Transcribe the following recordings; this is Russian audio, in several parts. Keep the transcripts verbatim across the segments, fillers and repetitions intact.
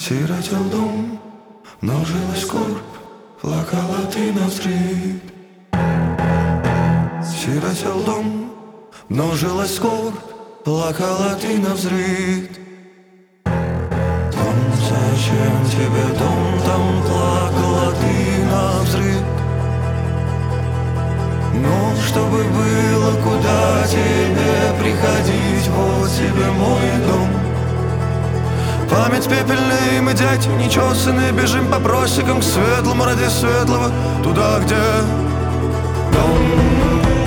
Сиротел дом, множилась скорбь, плакала ты навзрыд. Сиротел дом, множилась скорбь, плакала ты навзрыд. Дом, зачем тебе дом, там плакала ты навзрыд. Но чтобы было куда тебе приходить, вот тебе мой дом. Память пепельная, и мы, дядь, нечесанные, бежим по просекам к светлому ради светлого, туда, где дом.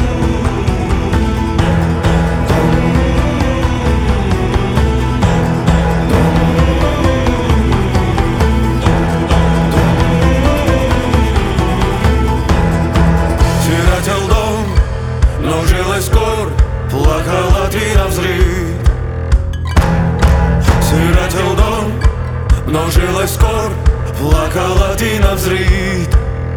Множилась скорбь, плакала ты навзрыд. Сиротел дом, множилась скорбь, плакала ты навзрыд.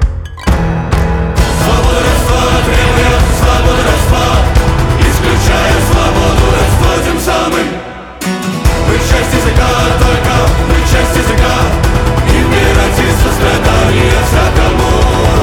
Свобода родства требует свободы родства, исключая свободу родства тем самым. Быть часть языка, только быть часть языка, и в мир родиться страдания всякому.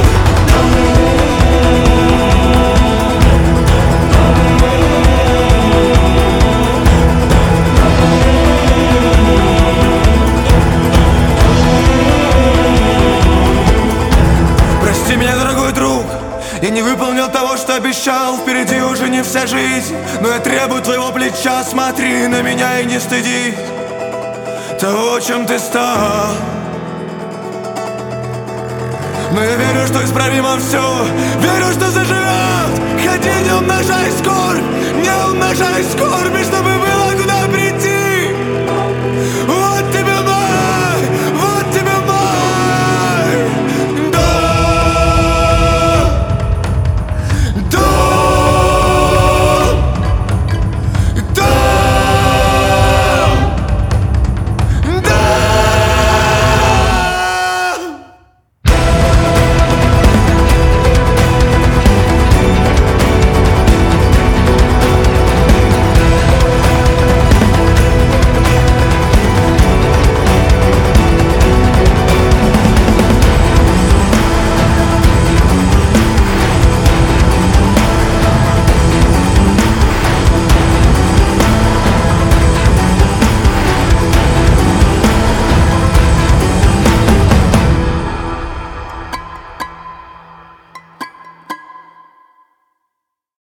Я не выполнил того, что обещал. Впереди уже не вся жизнь, но я требую твоего плеча. Смотри на меня и не стыдись того, чем ты стал. Но я верю, что исправимо все, верю, что заживет. Ходи, не умножай скорбь, не умножай скорби, чтобы